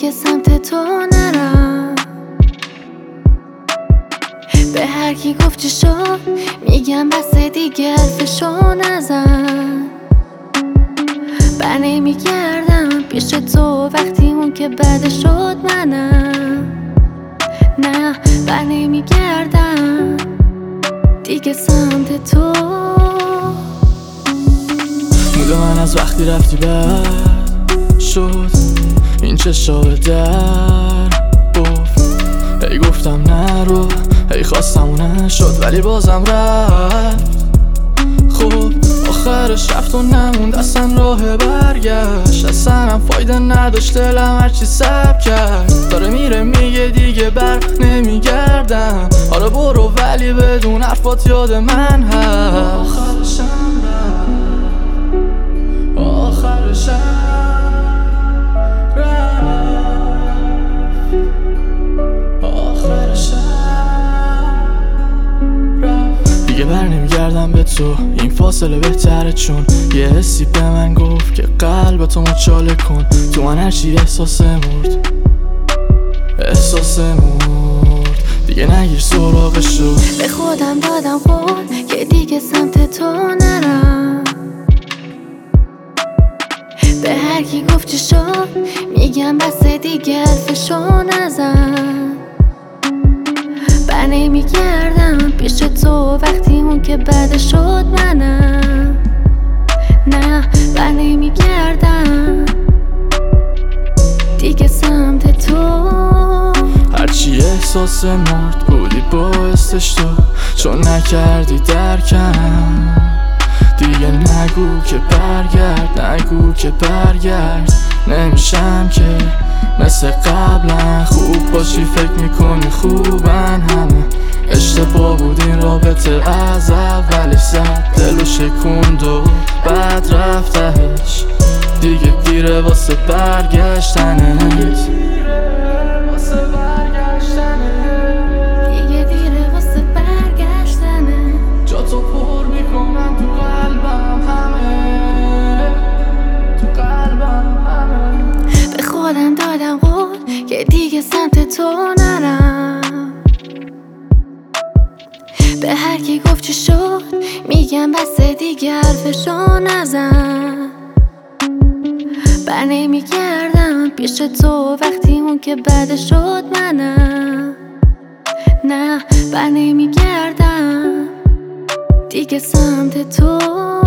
دیگه سمت تو نرم. به هر کی گفت چی شد میگم بس دیگه حرفشو نزن. بر نمیگردم پیش تو وقتی اون که بده شد منم. نه بر نمیگردم دیگه سمت تو. مود من از وقتی رفتی بد شد، این چشا به در گفت. هی گفتم نرو، هی خواستم و نشد ولی بازم رفت. خب آخرش رفت و نموند اصلا راه برگشت. اصلا هم فایده نداشت دلم هرچی سب کرد. داره میره میگه دیگه بر نمیگردم. آره برو ولی بدون حرفات یاد من هست. آخرشم رفت، آخرشم دیگه بر نمیگردم به تو، این فاصله بهتره چون یه حسی به من گفت که قلبتو مچاله کن. تو من هرچی احساس مرد، احساس مرد دیگه نگیر سراغشو. به خودم دادم قول که دیگه سمت تو نرم. به هر کی گفت چی شد میگم بس دیگه حرفشو نزن. بر نمیگردم پیش تو وقتی اون که بده شد منم. نه بر نمیگردم دیگه سمت تو. هرچی احساس مرد بودی باعثش تو، چون نکردی درکم. دیگه نگو که برگرد، نگو که برگرد. نمیشم که مثل قبلا خوب باشی فکر میکنی خوبن همه. اشتباه بود این رابطه از اولش زد دلو شکوند و بعد رفتهش. دیگه دیره واسه برگشتنت، دیگه دیره واسه برگشتنه. جا تو پر میکنم تو قلبم همه، تو قلبم همه. به خودم دادم قول که دیگه سمت تو نرم. به هر کی گفت چی شد میگم بس دیگه حرفشو نزن. بر نمیگردم پیش تو وقتی اون که بده شد منم. نه بر نمیگردم دیگه سمت تو.